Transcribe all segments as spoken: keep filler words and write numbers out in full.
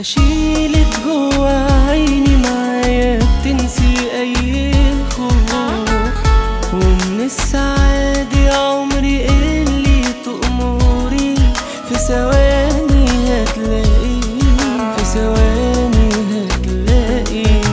هشيلك جوا عيني معايا بتنسي اي خوف، ومن السعادة يا عمري اللي تأمري في ثواني هتلاقي، في ثواني هتلاقي.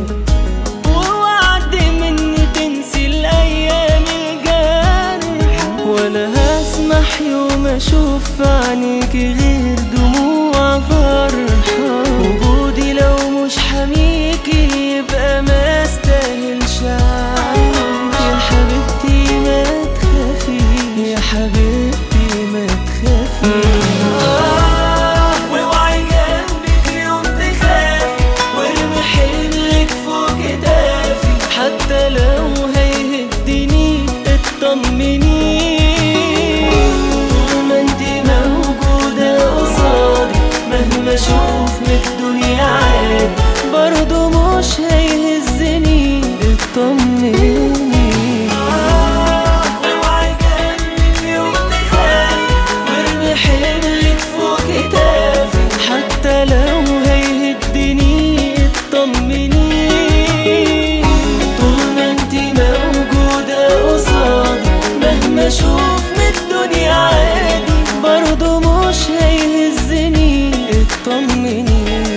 ووعد مني تنسي الايام الجارحة، ولا هسمح يوم اشوف في عينيكي غير دموع فرحة. وجودي لو مش حميكي يبقى ما استاهلش عيش. يا حبيبتي ما تخافي، يا حبيبتي ما تخافي. آه واوعي جنبي في يوم تخافي، وارمي حملك فوق كتافي. حتى لو هيهدني اطمني، طول ما انتي موجودة قصادي مهما اشوف من الدنيا عادي برضه مش هيهزني اطمني. اوعي جنبي في يوم تخافي، وارمي حملك فوق كتافي. حتى لو هيهدني اطمني، طول ما انتي موجودة قصادي مهما اشوف من الدنيا عادي برضه مش هيهزني اطمني.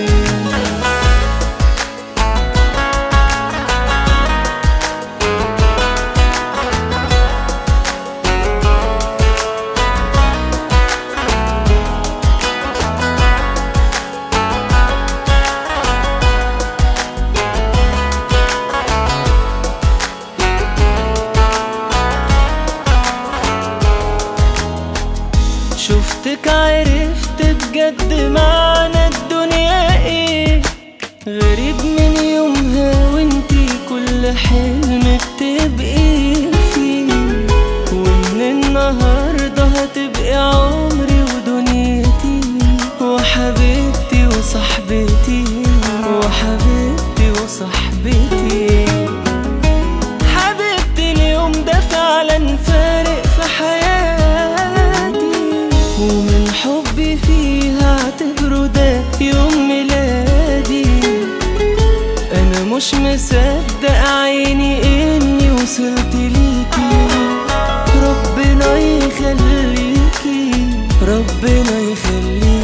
شفتك عرفت بجد معنى الدنيا ايه، غريب من يومها وانتي كل حلم بتبقي فيه. ومن النهاردة هتبقي عمري ودنيتي، وحبيبتي وصاحبتي، وحبيبتي وصاحبتي. حبيبتي اليوم ده فعلا فارق في حياتي، ومن حبي فيها اعتبره ده يوم ميلادي. انا مش مصدق عيني اني وصلت ليكي، ربنا يخليكي، ربنا يخليكي.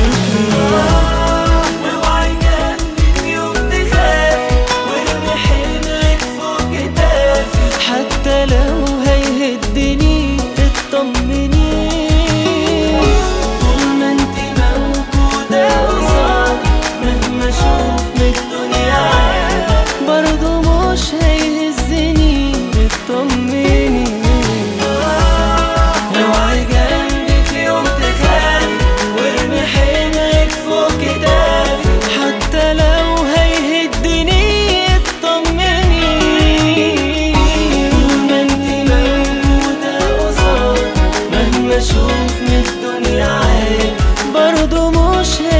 اوعي جنبي في يوم تخافي، وارمي حملك فوق كتافي. حتى لو هيهدني اطمني، طول ما انتي موجودة قصادي مهما اشوف من الدنيا عادي برضه مش هيهزني اطمني. اوعي جنبي في يوم تخافي، وارمي حملك فوق كتافي. حتى لو هيهدني اطمني، طول ما انتي موجودة قصادي مهما اشوف من الدنيا عادي برضه مش